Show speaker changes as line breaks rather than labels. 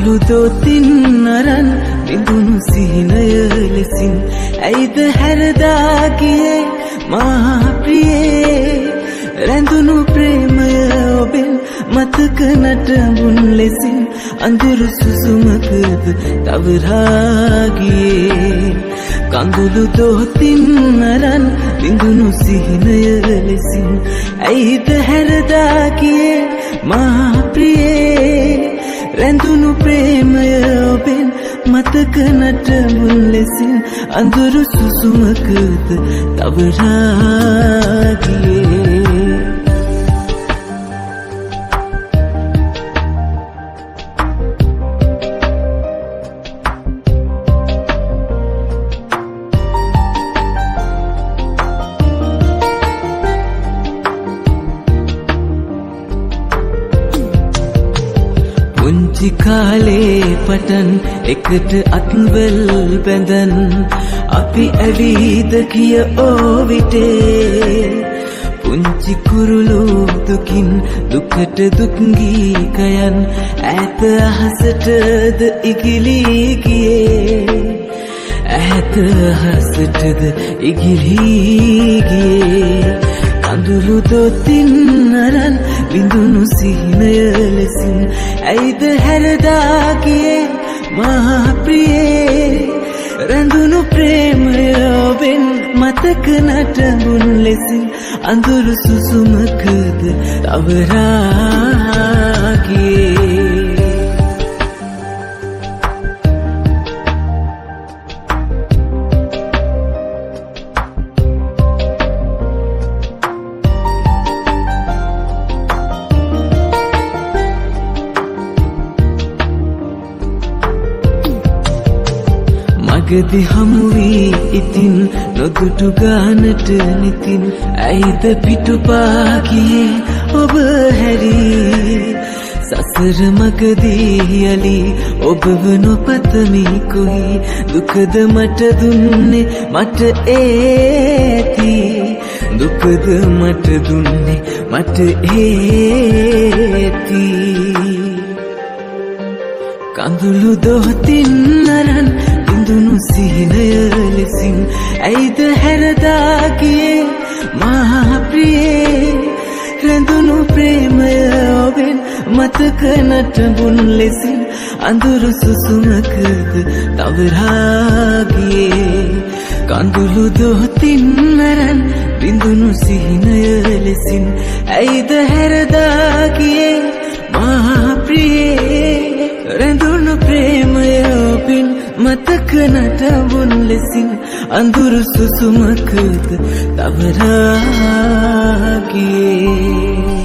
කඳුළු දොතින් අරන් විඳුණු සිහිනය ලෙසින් ඇයිද හැරදා ගියේ මා ප්‍රියේ රැඳුණු ප්‍රේමය ඔබෙන් මතක නටඹුන් ලෙසින් අඳුරු සුසුමකද තවරා ගියේ කඳුළු දොතින් අරන් විඳුණු සිහිනය ලෙසින් ඇයිද හැරදා ගියේ මා ප්‍රියේ රැඳුණු ප්‍රේමය ඔබෙන් මතක නටඹුන් ලෙසින් අඳුරු සුසුමකද තවරා ගියේ පුංචි කාලේ පටන් එකට අත්වල බැඳන් අපි ඇවිද කිය ඕවිටේ පුංචි කුරුළු දුකින් දුකට දුක් ගීකයන් ඈත අහසටද ඉගිලී ගියේ ඈත අහසටද ඉගිලී ගියේ කඳුළු දොතින් අරන් විඳුණු සිහිනය ලෙසින් ඇයිද හැරදා ගියේ මා ප්‍රියේ රැඳුණු ප්‍රේමය ඔබෙන් මතක නටඹුන් ලෙසින් අඳුරු සුසුමකද තවරා ගියේ මගදී හමු වී ඉතින් නොදුටු ගානට නිතින් ඇයිද පිටුපා ගියේ ඔබ හැරී සසර මගදී යලි ඔබව නොපතමි කොහි දුකද මට දුන්නේ මට ඒති දුකද මට දුන්නේ මට ඒති කඳුළු දොතින් අරන් විඳුණු සිහිනය ලෙසින් ඇයිද හැරදා ගියේ මා ප්‍රියේ රැඳුණු ප්‍රේමය ඔබෙන් මතක නටඹුන් ලෙසින් අඳුරු සුසුමකද තවරා ගියේ කඳුළු දොතින් අරන් විඳුණු සිහිනය ලෙසින් ඇයිද හැරදා ගියේ මා ප්‍රියේ රැඳුණු ප්‍රේමය ඔබෙන් මතක නටඹුන් ලෙසින් අඳුරු සුසුමකද තවරා ගියේ